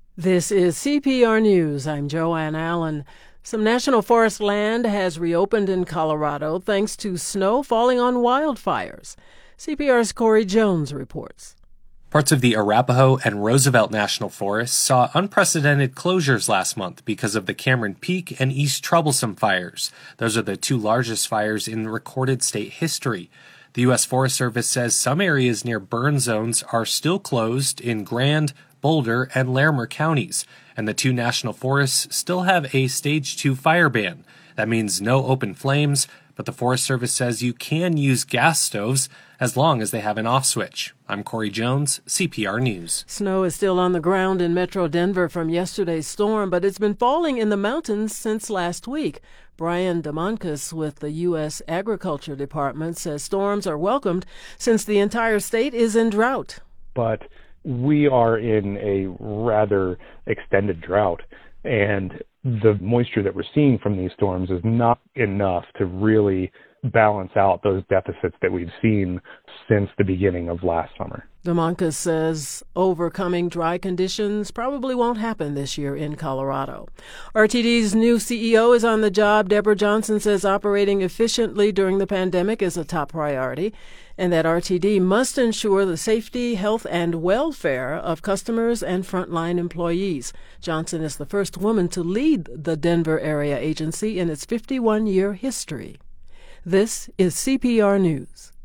This is CPR News. I'm Joanne Allen. Some national forest land has reopened in Colorado thanks to snow falling on wildfires. CPR's Corey Jones reports. Parts of the Arapahoe and Roosevelt National Forests saw unprecedented closures last month because of the Cameron Peak and East Troublesome fires. Those are the two largest fires in recorded state history. The U.S. Forest Service says some areas near burn zones are still closed in Grand, Boulder, and Larimer counties, and the two national forests still have a Stage 2 fire ban. That means no open flames, but the Forest Service says you can use gas stoves as long as they have an off switch. I'm Corey Jones, CPR News. Snow is still on the ground in Metro Denver from yesterday's storm, but it's been falling in the mountains since last week. Brian DeMoncas with the U.S. Agriculture Department says storms are welcomed since the entire state is in drought. But we are in a rather extended drought, and the moisture that we're seeing from these storms is not enough to really balance out those deficits that we've seen since the beginning of last summer. DeMoncas says overcoming dry conditions probably won't happen this year in Colorado. RTD's new CEO is on the job. Deborah Johnson says operating efficiently during the pandemic is a top priority, and that RTD must ensure the safety, health, and welfare of customers and frontline employees. Johnson is the first woman to lead the Denver area agency in its 51-year history. This is CPR News.